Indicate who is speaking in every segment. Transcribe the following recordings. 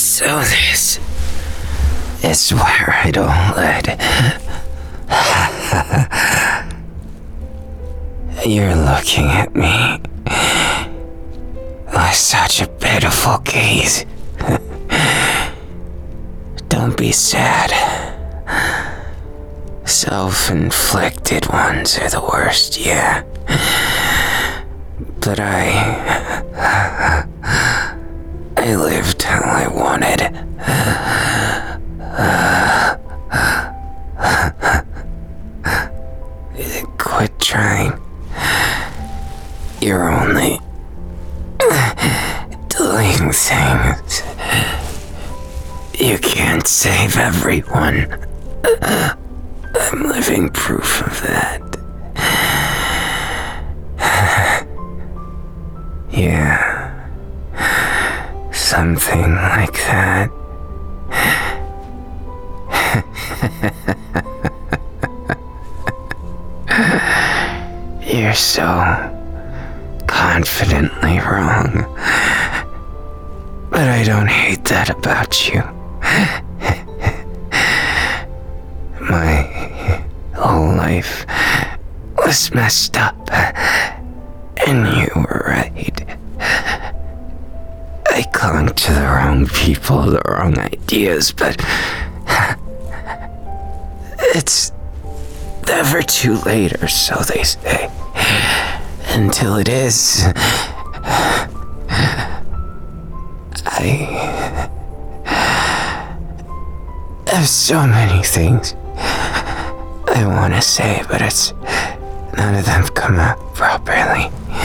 Speaker 1: So this is where I don't let you're looking at me with such a pitiful gaze. Don't be sad. Self-inflicted ones are the worst, yeah. But I lived how I wanted. Quit trying. You're only doing things. You can't save everyone. I'm living proof of that. Yeah. Something like that. You're so confidently wrong. But I don't hate that about you. My whole life was messed up, and you were right. I clung to the wrong people, the wrong ideas, but it's never too late, or so they say. Until it is. I have so many things I want to say, but none of them come out properly.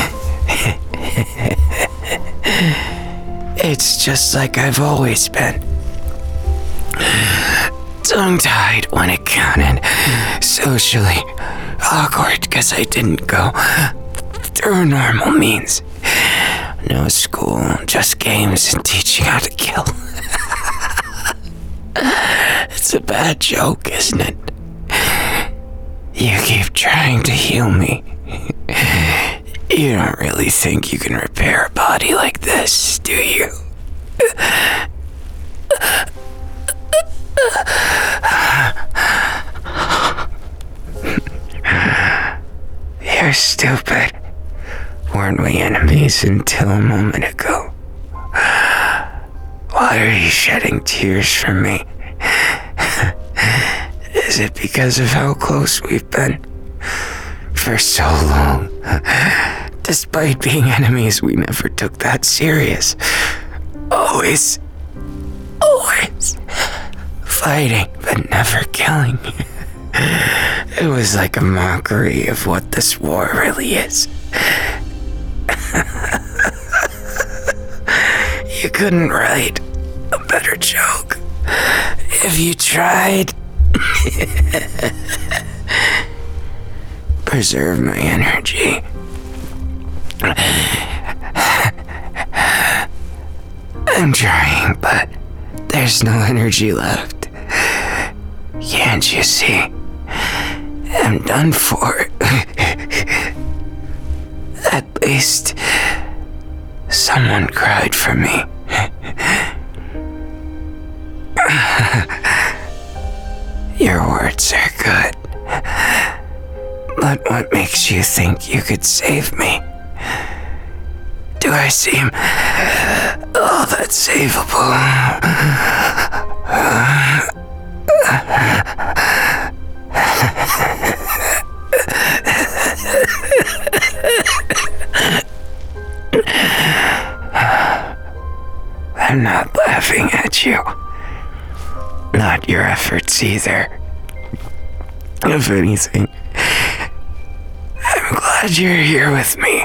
Speaker 1: It's just like I've always been. Tongue-tied when it counted. Socially awkward because I didn't go through normal means. No school, just games and teaching how to kill. It's a bad joke, isn't it? You keep trying to heal me. You don't really think you can repair a body like this, do you? You're stupid. Weren't we enemies until a moment ago? Why are you shedding tears for me? Is it because of how close we've been? For so long. Despite being enemies, we never took that serious. Always fighting, but never killing. It was like a mockery of what this war really is. You couldn't write a better joke if you tried. Preserve my energy. I'm trying, but there's no energy left. Can't you see? I'm done for. At least someone cried for me. Your words are good. But what makes you think you could save me? Do I seem all that savable? I'm not laughing at you. Not your efforts either. If anything, I'm glad you're here with me.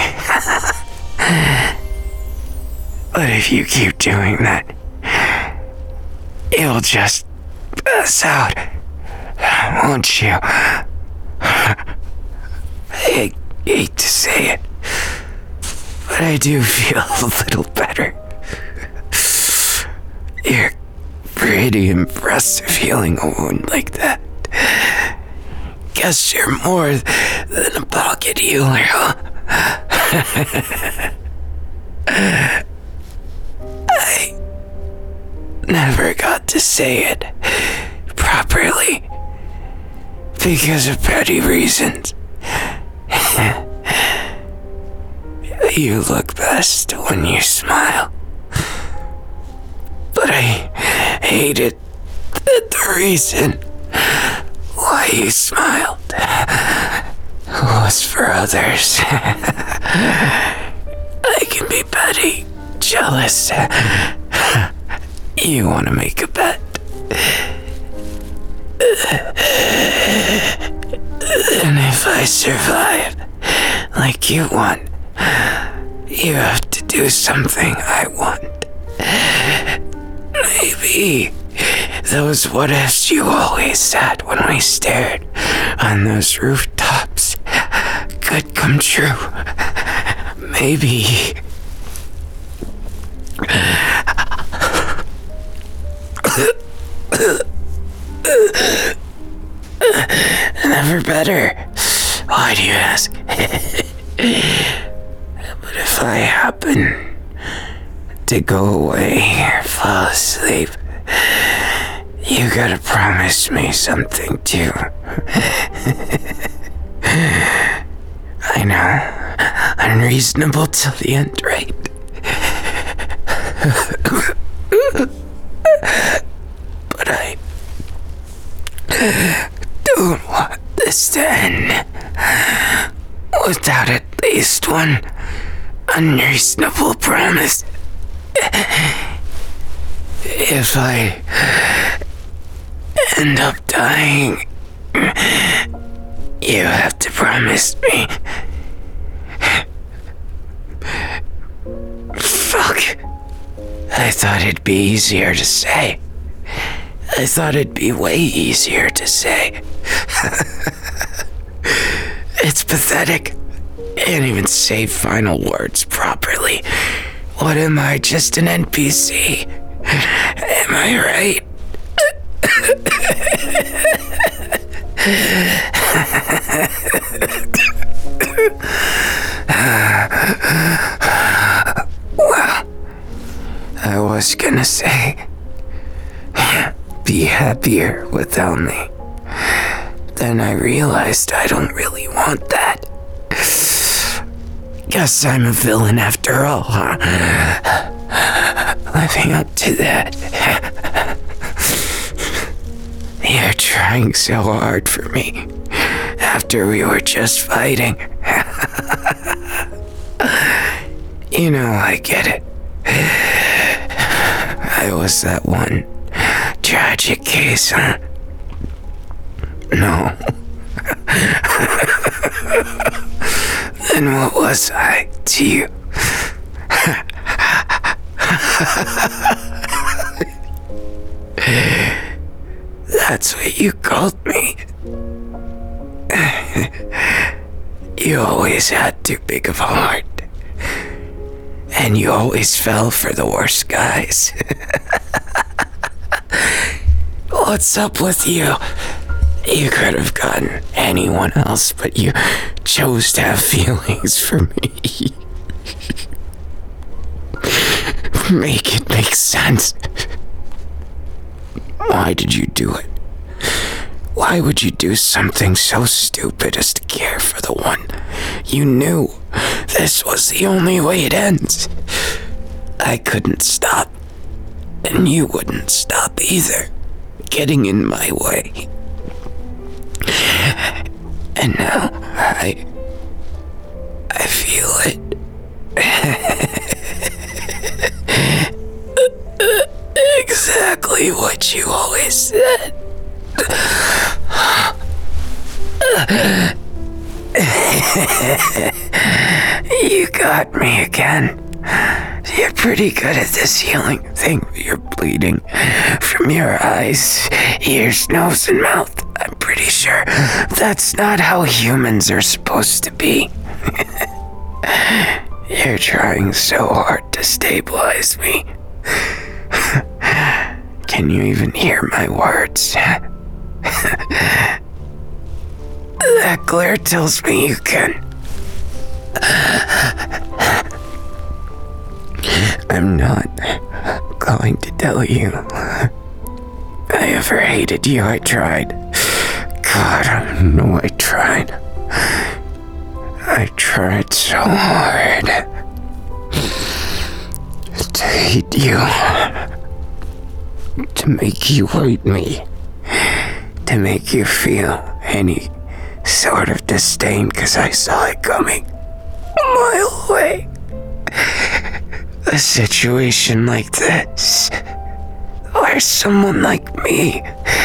Speaker 1: But if you keep doing that, you'll just pass out, won't you? I hate to say it, but I do feel a little better. You're pretty impressive healing a wound like that. Guess you're more than a pocket healer, huh? never got to say it properly because of petty reasons. You look best when you smile. But I hated that the reason why you smiled was for others. I can be petty, jealous. You want to make a bet? And if I survive like you want, you have to do something I want. Maybe those what ifs you always said when we stared on those rooftops could come true. Maybe never better. Why do you ask? But if I happen to go away or fall asleep, you gotta promise me something too. I know, unreasonable till the end, right? But I don't want this to end without at least one unreasonable promise. If I end up dying, you have to promise me. Fuck. I thought it'd be easier to say. I thought it'd be way easier to say. It's pathetic. Can't even say final words properly. What am I, just an NPC? Am I right? Well, I was gonna say, be happier without me. Then I realized I don't really want that. Guess I'm a villain after all, huh? Living up to that. You're trying so hard for me after we were just fighting. You know, I get it. I was that one tragic case, huh? No. Then what was I to you? That's what you called me. You always had too big of a heart. And you always fell for the worst guys. What's up with you? You could have gotten anyone else, but you chose to have feelings for me. Make it make sense. Why did you do it? Why would you do something so stupid as to care for the one you knew this was the only way it ends? I couldn't stop, and you wouldn't stop either, getting in my way. And now I feel it. Exactly what you always said. You got me again. You're pretty good at this healing thing. You're bleeding from your eyes, ears, nose, and mouth. I'm pretty sure that's not how humans are supposed to be. You're trying so hard to stabilize me. Can you even hear my words? That glare tells me you can. I'm not going to tell you I ever hated you. I tried. God, I know I tried. I tried so hard to hate you. To make you hate me. To make you feel any sort of disdain because I saw it coming a mile away. A situation like this, where someone like me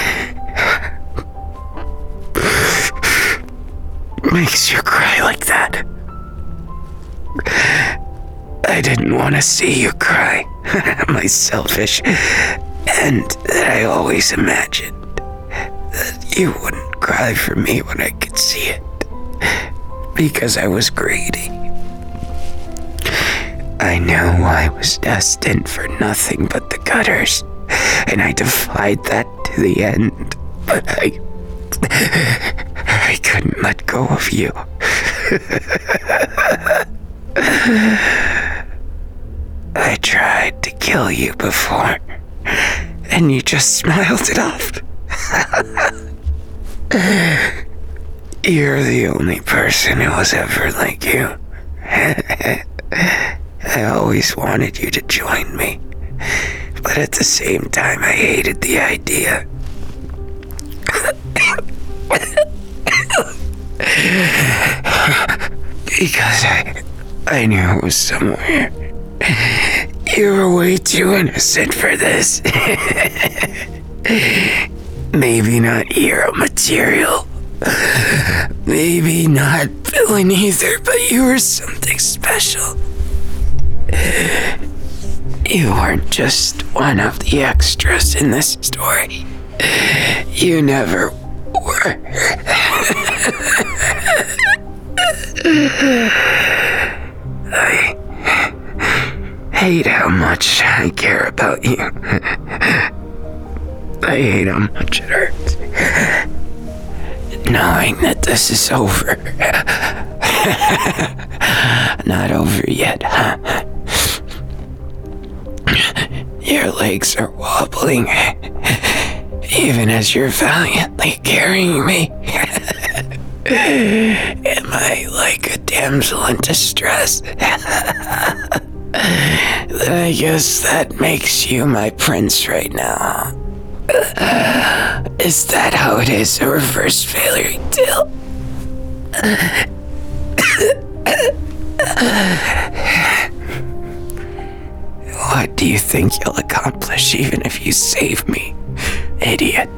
Speaker 1: makes you cry like that. I didn't want to see you cry. My selfish and I always imagined that you wouldn't cry for me when I could see it, because I was greedy. I knew I was destined for nothing but the gutters, and I defied that to the end, but I couldn't let go of you. I tried to kill you before, and you just smiled it off. You're the only person who was ever like you. I always wanted you to join me, but at the same time I hated the idea. Because I knew it was somewhere. You were way too innocent for this. Maybe not hero material. Maybe not villain either, but you were something special. You weren't just one of the extras in this story. You never were. I hate how much I care about you. I hate how much it hurts. Knowing that this is over. Not over yet, huh? Your legs are wobbling, even as you're valiantly carrying me. Am I like a damsel in distress? Then I guess that makes you my prince right now. Is that how it is, a reverse fairy tale? What do you think you'll accomplish even if you save me, idiot?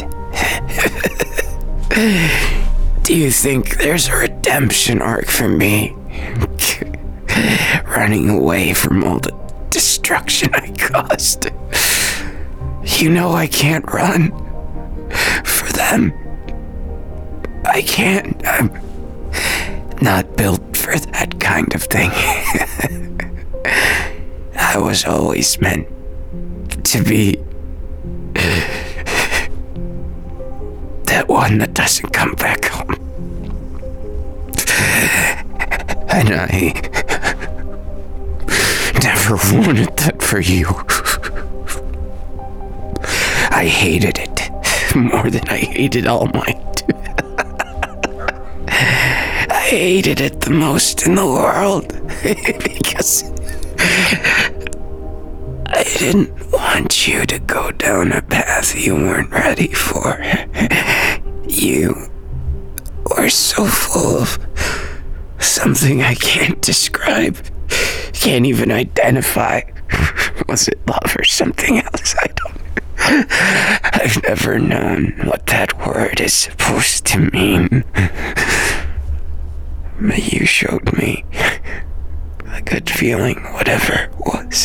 Speaker 1: Do you think there's a redemption arc for me? Running away from all the destruction I caused. You know I can't run for them. I can't. I'm not built for that kind of thing. I was always meant to be that one that doesn't come back home. And I never wanted that for you. I hated it more than I hated All Might. I hated it the most in the world because I didn't want you to go down a path you weren't ready for. You were so full of something I can't describe, can't even identify. Was it love or something else? I don't. I've never known what that word is supposed to mean. But you showed me a good feeling, whatever it was.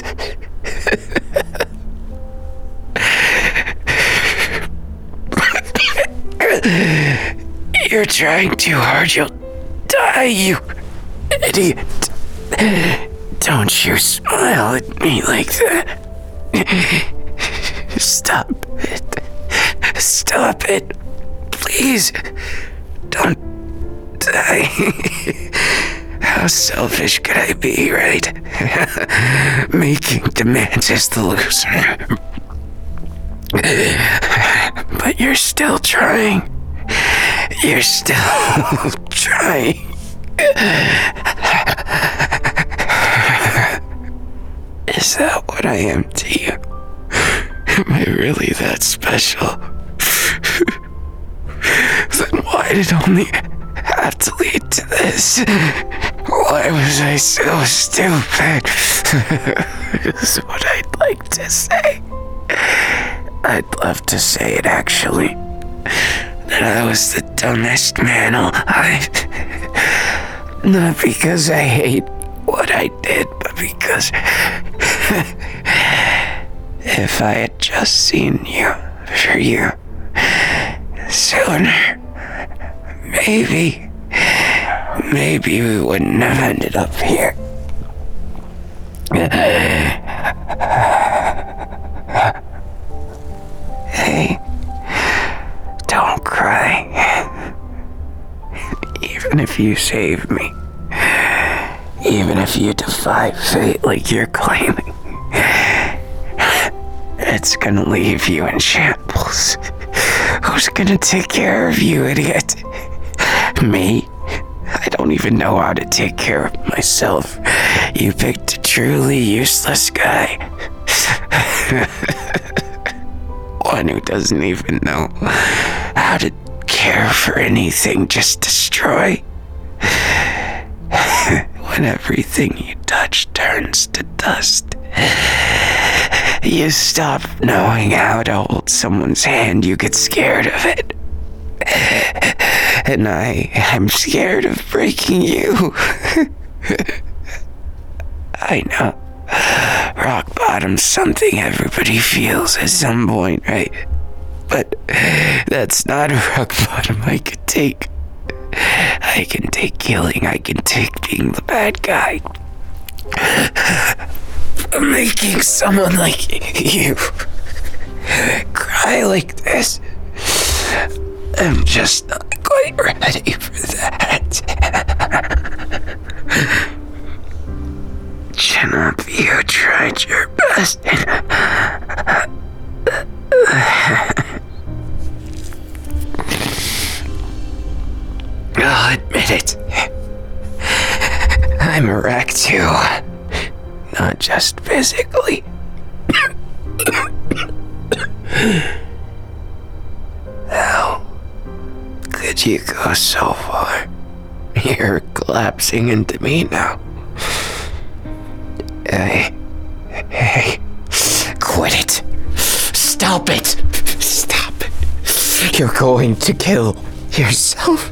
Speaker 1: You're trying too hard, you'll die, you idiot. Don't you smile at me like that. Stop it. Stop it. Please. Don't die. How selfish could I be, right? Making demands as the loser. But you're still trying. You're still trying. Is that what I am to you? Am I really that special? Then why did it only have to lead to this? Why was I so stupid? This is what I'd like to say. I'd love to say it, actually. That I was the dumbest man alive. Not because I hate what I did, but because if I had just seen you for you sooner, maybe we wouldn't have ended up here. Hey, don't cry. Even if you save me, even if you defy fate like you're claiming, it's gonna leave you in shambles. Who's gonna take care of you, idiot? Me? I don't even know how to take care of myself. You picked a truly useless guy. One who doesn't even know how to care for anything, just destroy. When everything you touch turns to dust, you stop knowing how to hold someone's hand, you get scared of it. And I'm scared of breaking you. I know. Rock bottom's something everybody feels at some point, right? But that's not a rock bottom I could take. I can take killing, I can take being the bad guy. But making someone like you cry like this, I'm just not quite ready for that. Cannot you tried your best? I'll admit it. I'm a wreck too. Not just physically. How could you go so far? You're collapsing into me now. Hey, quit it. Stop it. Stop it. You're going to kill yourself.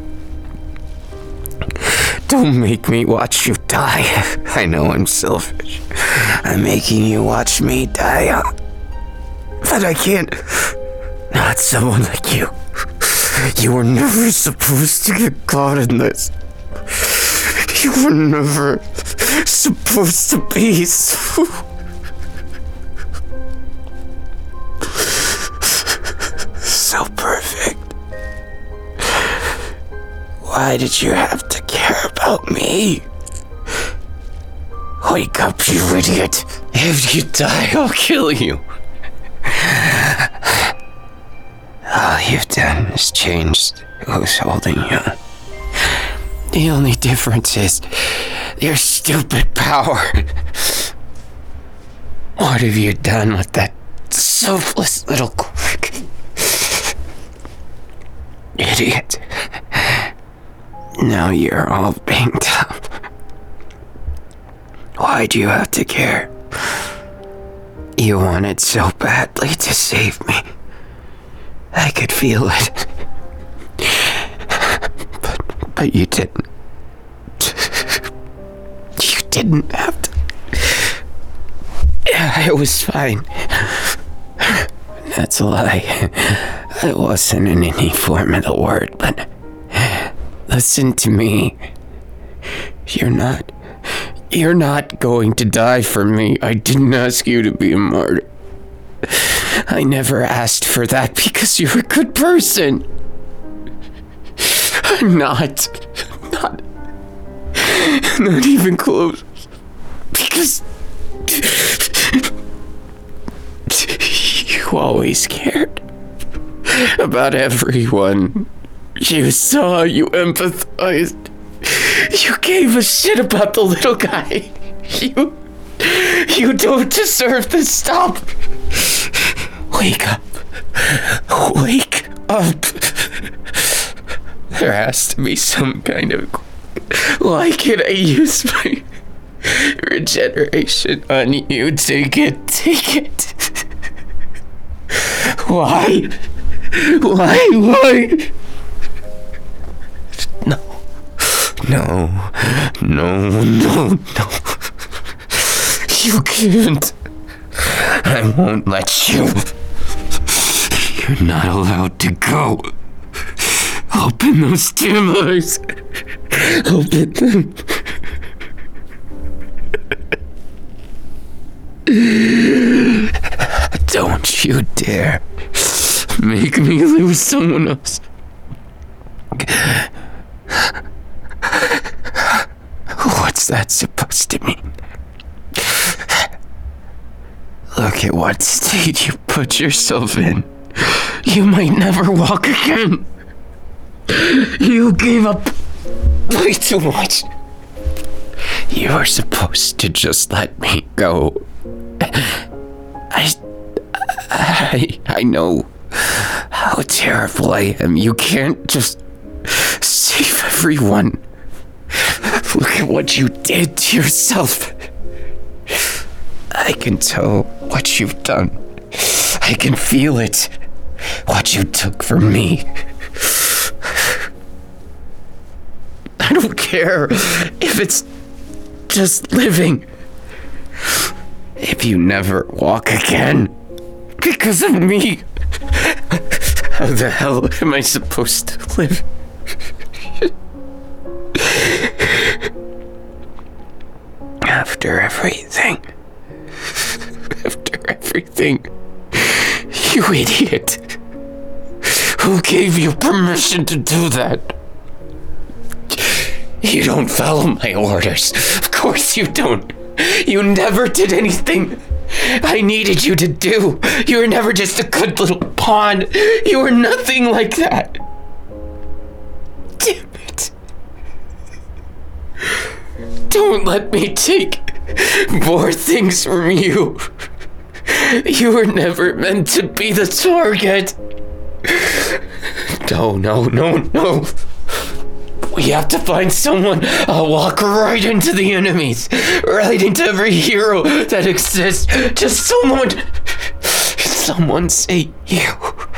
Speaker 1: Don't make me watch you die. I know I'm selfish. I'm making you watch me die. But I can't. Not someone like you. You were never supposed to get caught in this. You were never supposed to be so perfect. Why did you have to care about me? Wake up, you idiot. If you die, I'll kill you. All you've done is changed who's holding you. The only difference is your stupid power. What have you done with that selfless little quirk? Idiot. Now you're all banged up. Why'd you have to care? You wanted so badly to save me. I could feel it. But you didn't. You didn't have to. I was fine. That's a lie. I wasn't in any form of the word, but listen to me. You're not going to die for me. I didn't ask you to be a martyr. I never asked for that because you're a good person. I'm not even close. Because you You always cared about everyone. You saw, you empathized. You gave a shit about the little guy. You don't deserve this. Stop. Wake up. Wake up. There has to be some kind of... Why can't I use my regeneration on you? Take it. Take it. Why? Why? No. You can't. I won't let you. You're not allowed to go. Open those damn eyes. Open them. Don't you dare make me lose someone else. What's that supposed to mean? Look at what state you put yourself in. You might never walk again. You gave up way too much. You were supposed to just let me go. I know how terrible I am. You can't just save everyone. Look at what you did to yourself. I can tell what you've done. I can feel it. What you took from me. I don't care if it's just living. If you never walk again because of me, how the hell am I supposed to live? After everything, you idiot. Who gave you permission to do that? You don't follow my orders. Of course you don't. You never did anything I needed you to do. You were never just a good little pawn. You were nothing like that. Damn it. Don't let me take more things from you. You were never meant to be the target. No. We have to find someone. I'll walk right into the enemies. Right into every hero that exists. Just someone say you.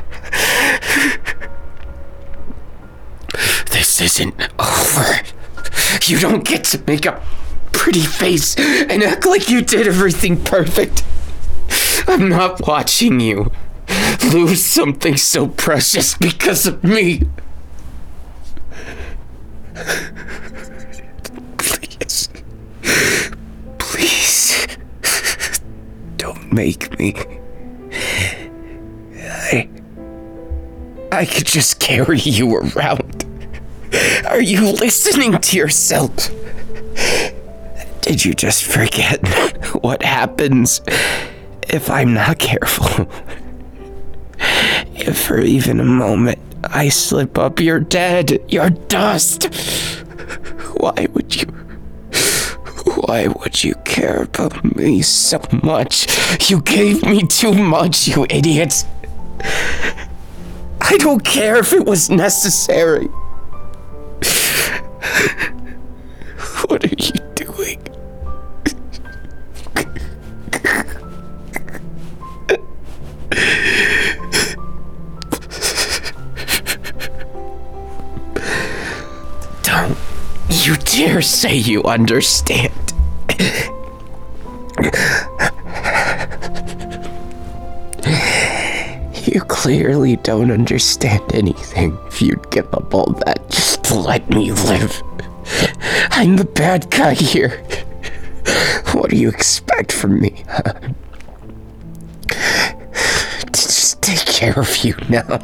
Speaker 1: This isn't over. You don't get to make a pretty face and act like you did everything perfect. I'm not watching you lose something so precious because of me. Please, don't make me. I could just carry you around. Are you listening to yourself? Did you just forget what happens if I'm not careful? If for even a moment I slip up, you're dead. You're dust. Why would you care about me so much? You gave me too much, you idiots. I don't care if it was necessary. What are you doing? Don't you dare say you understand. You clearly don't understand anything if you'd give up all that just to let me live. I'm the bad guy here. What do you expect from me? To just take care of you now.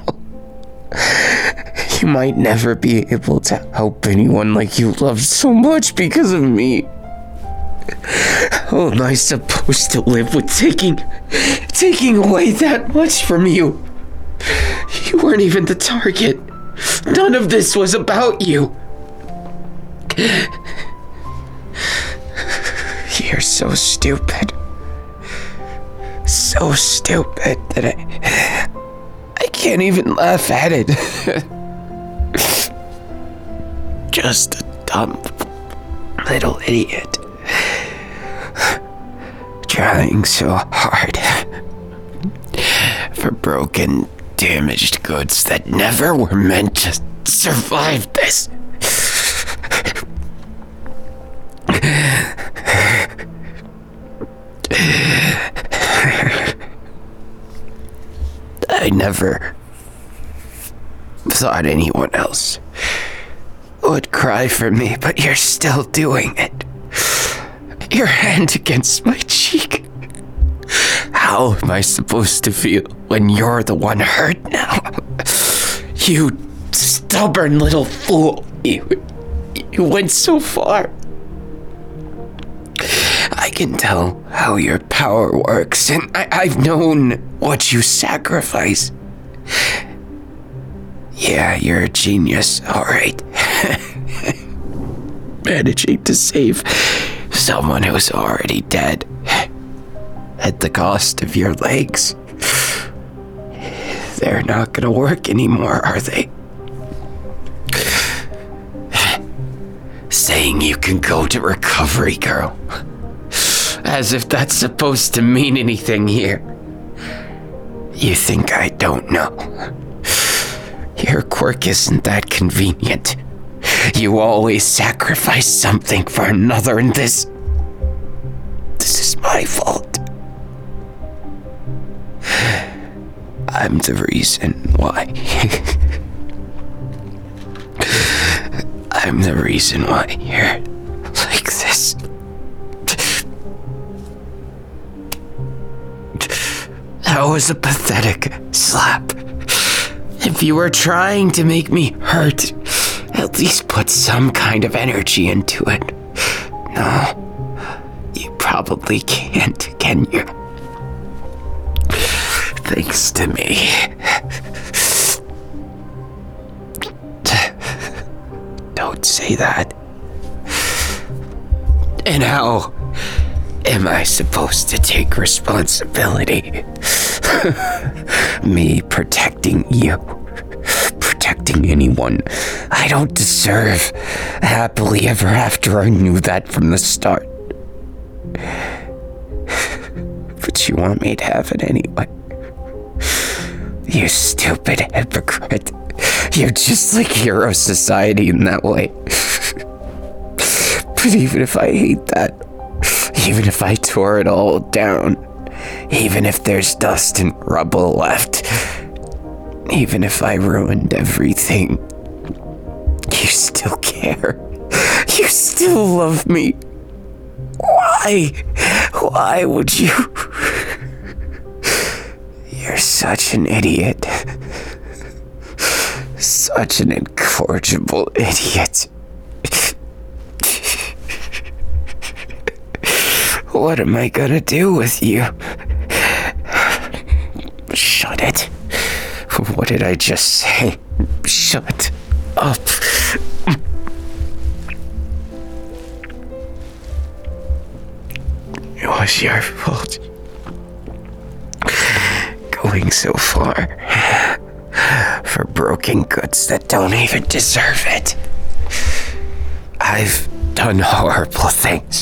Speaker 1: You might never be able to help anyone like you loved so much because of me. How am I supposed to live with taking taking away that much from you. You weren't even the target. None of this was about you. You're so stupid. So stupid that I can't even laugh at it. Just a dumb little idiot. Trying so hard for broken, damaged goods that never were meant to survive this. I never thought anyone else would cry for me, but you're still doing it. Your hand against my cheek. How am I supposed to feel when you're the one hurt now? You stubborn little fool. You went so far. I can tell how your power works, and I've known what you sacrifice. Yeah, you're a genius, alright. Managing to save someone who's already dead at the cost of your legs. They're not gonna work anymore, are they? Saying you can go to recovery, girl. As if that's supposed to mean anything here. You think I don't know? Your quirk isn't that convenient. You always sacrifice something for another, and this is my fault. I'm the reason why. I'm the reason why you're like this. That was a pathetic slap. If you were trying to make me hurt, at least put some kind of energy into it. No, you probably can't, can you? Thanks to me. Don't say that. And how am I supposed to take responsibility? Me protecting you. Protecting anyone I don't deserve. Happily ever after, I knew that from the start. But you want me to have it anyway. You stupid hypocrite. You're just like Hero Society in that way. But even if I hate that, even if I tore it all down, even if there's dust and rubble left, even if I ruined everything, you still care. You still love me. Why? Why would you? You're such an idiot. Such an incorrigible idiot. What am I gonna do with you? Shut it. What did I just say? Shut up. It was your fault. Going so far for broken goods that don't even deserve it. I've done horrible things.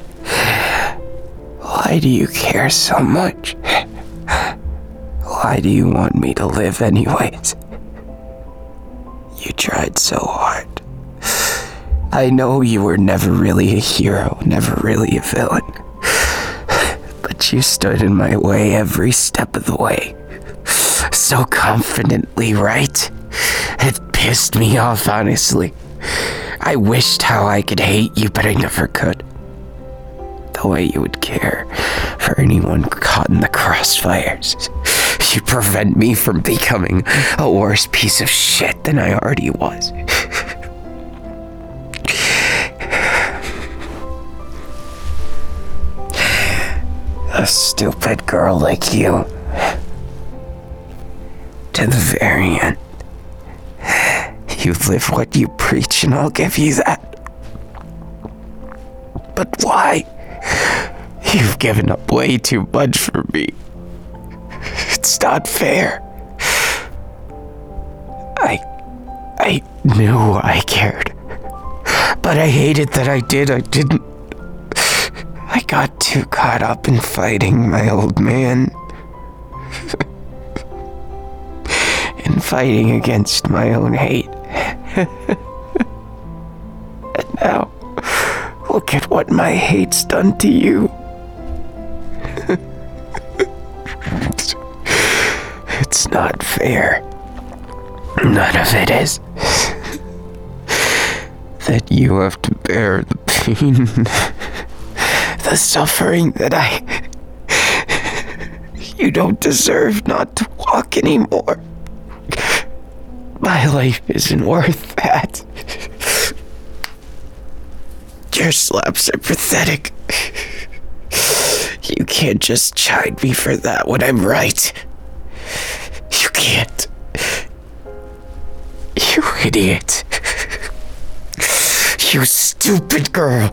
Speaker 1: Why do you care so much? Why do you want me to live anyways? You tried so hard. I know you were never really a hero, never really a villain. But you stood in my way every step of the way. So confidently, right? It pissed me off, honestly. I wished how I could hate you, but I never could. The way you would care for anyone caught in the crossfires. You prevent me from becoming a worse piece of shit than I already was. a stupid girl like you. To the very end. You live what you preach, and I'll give you that. But why? You've given up way too much for me. It's not fair. I knew I cared. But I hated that I didn't. I got too caught up in fighting my old man. And fighting against my own hate. And now, look at what my hate's done to you. It's not fair. None of it is. That you have to bear the pain, the suffering that you don't deserve not to walk anymore. My life isn't worth that. Your slaps are pathetic. You can't just chide me for that when I'm right. You can't. You idiot. You stupid girl.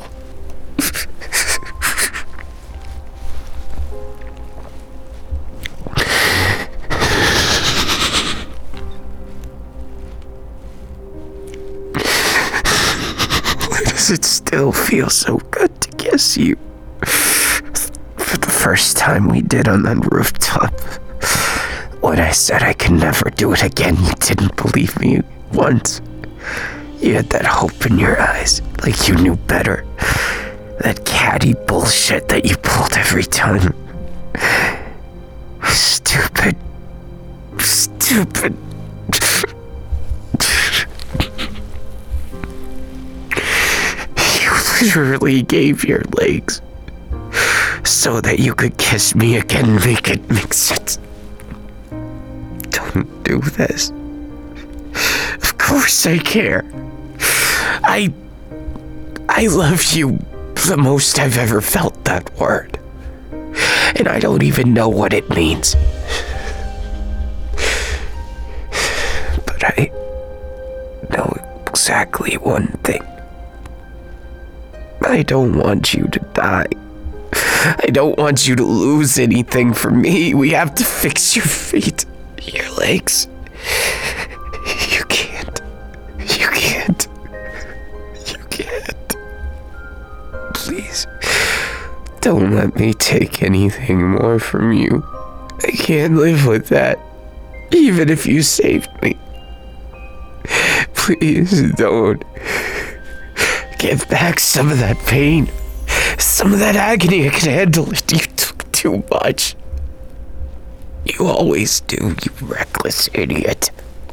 Speaker 1: Why does it still feel so good to kiss you? For the first time we did on that rooftop. When I said I could never do it again, you didn't believe me once. You had that hope in your eyes, like you knew better. That catty bullshit that you pulled every time. Stupid. You literally gave your legs so that you could kiss me again, make it make sense. Don't do this. Of course I care. I love you the most I've ever felt that word. And I don't even know what it means. But I know exactly one thing. I don't want you to die. I don't want you to lose anything for me. We have to fix your feet, your legs. You can't. Please, don't let me take anything more from you. I can't live with that, even if you saved me. Please don't. Give back some of that pain, some of that agony. I can handle it. You took too much. You always do, you reckless idiot.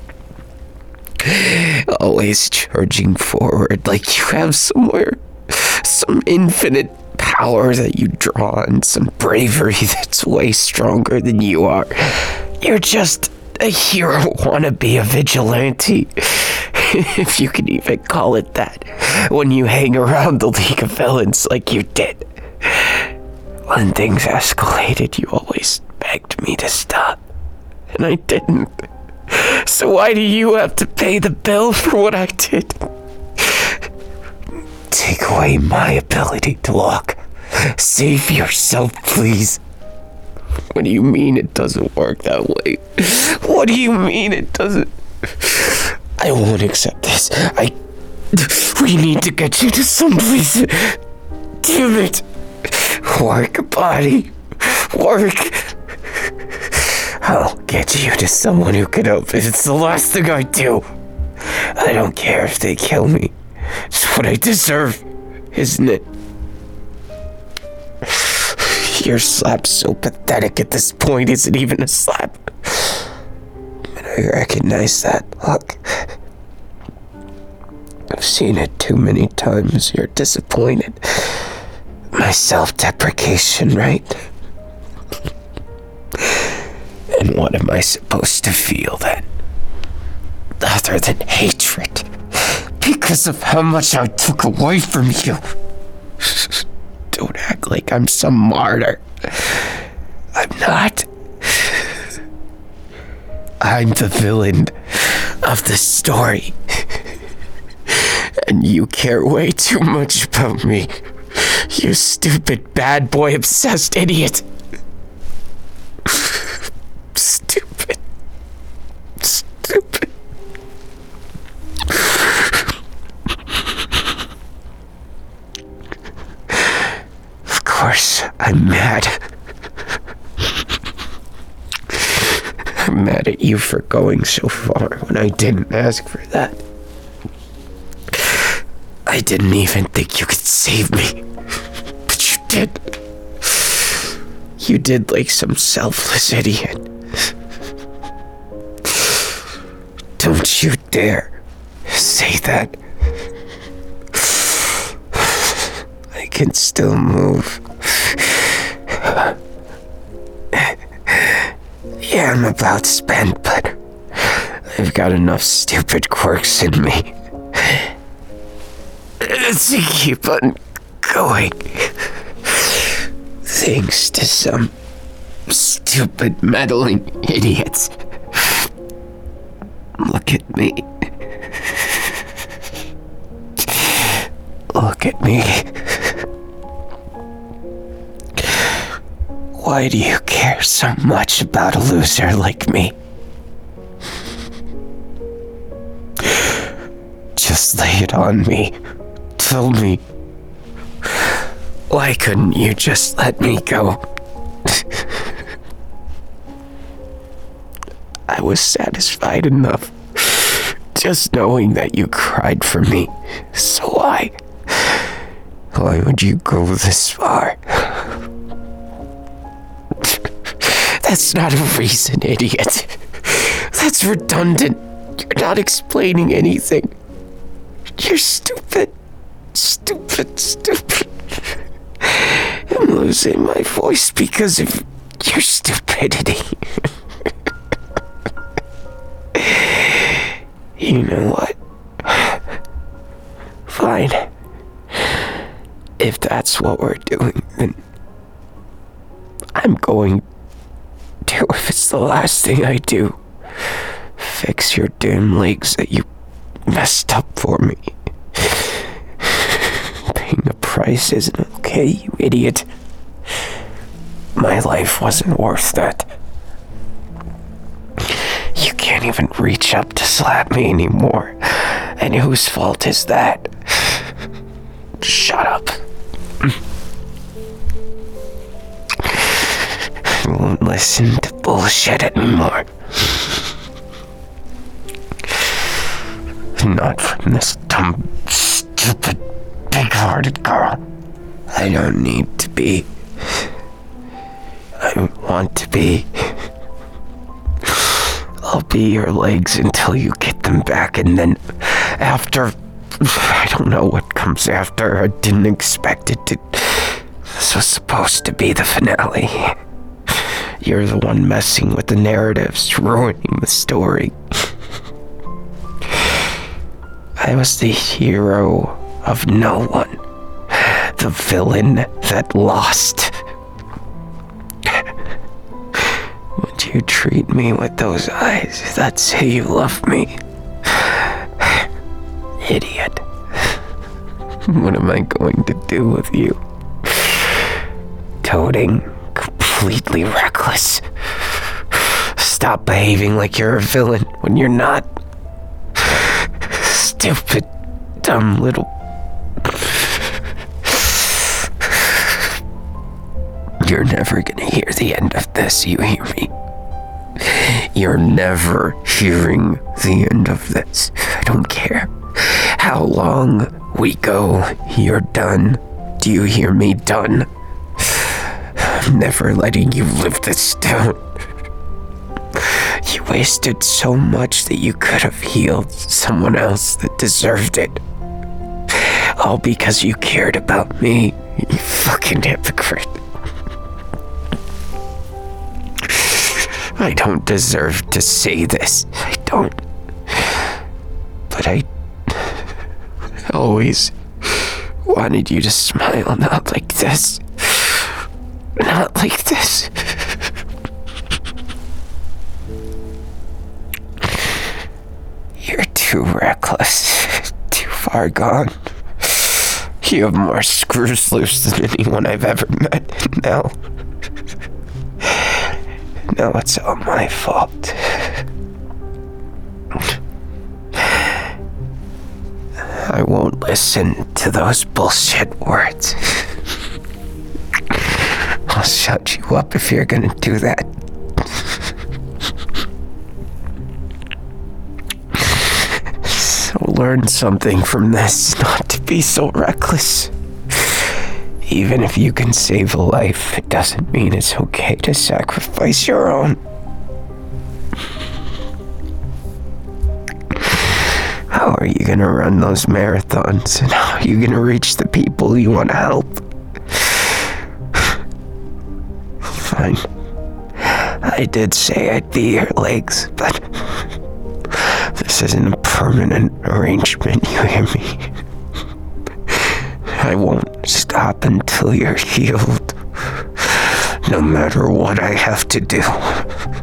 Speaker 1: Always charging forward like you have some infinite power that you draw on, some bravery that's way stronger than you are. You're just a hero wannabe, a vigilante. If you can even call it that, when you hang around the League of Villains like you did. When things escalated, you always begged me to stop, and I didn't. So why do you have to pay the bill for what I did? Take away my ability to walk. Save yourself, please. What do you mean it doesn't work that way? What do you mean it doesn't? I won't accept this. We need to get you to someplace. Damn it. Work, body. Work. I'll get you to someone who can help. It's the last thing I do. I don't care if they kill me. It's what I deserve, isn't it? Your slap's so pathetic at this point, isn't even a slap. And I recognize that look. I've seen it too many times. You're disappointed. My self-deprecation, right? And what am I supposed to feel then? Other than hatred. Because of how much I took away from you. Don't act like I'm some martyr. not. I'm the villain of the story. And you care way too much about me. You stupid bad boy obsessed idiot. Stupid. Stupid. Of course, I'm mad. I'm mad at you for going so far when I didn't ask for that. I didn't even think you could save me. But you did. You did like some selfless idiot. Don't you dare say that. I can still move. Yeah, I'm about spent, but I've got enough stupid quirks in me to keep on going. Thanks to some stupid meddling idiots. Look at me. Look at me. Why do you care so much about a loser like me? Just lay it on me. Tell me. Why couldn't you just let me go? I was satisfied enough just knowing that you cried for me. So why would you go this far? That's not a reason, idiot. That's redundant. You're not explaining anything. You're stupid. Stupid. I'm losing my voice because of your stupidity. You know what? Fine. If that's what we're doing, then I'm going to, if it's the last thing I do, fix your damn legs that you messed up for me. Paying a price isn't okay, you idiot. My life wasn't worth that. You can't even reach up to slap me anymore. And whose fault is that? Shut up. I won't listen to bullshit anymore. Not from this dumb, stupid, big-hearted girl. I don't need to be. I want to be. I'll be your legs until you get them back, and then after, I don't know what comes after. I didn't expect it to. This was supposed to be the finale. You're the one messing with the narratives, ruining the story. I was the hero of no one. The villain that lost. Would you treat me with those eyes that say you love me? Idiot. What am I going to do with you? Toting, completely reckless. Stop behaving like you're a villain when you're not. Stupid, dumb little... You're never gonna hear the end of this, you hear me? You're never hearing the end of this. I don't care how long we go, you're done. Do you hear me? Done. I'm never letting you live this down. You wasted so much that you could have healed someone else that deserved it. All because you cared about me, you fucking hypocrite. I don't deserve to say this. I don't. But I always wanted you to smile, not like this. Not like this. too reckless. Too far gone. You have more screws loose than anyone I've ever met. Now it's all my fault. I won't listen to those bullshit words. I'll shut you up if you're gonna do that. So learn something from this, not to be so reckless. Even if you can save a life, it doesn't mean it's okay to sacrifice your own. How are you gonna run those marathons? And how are you gonna reach the people you want to help? Fine. I did say I'd be your legs, but this isn't a permanent arrangement, you hear me? I won't stop until you're healed, no matter what I have to do.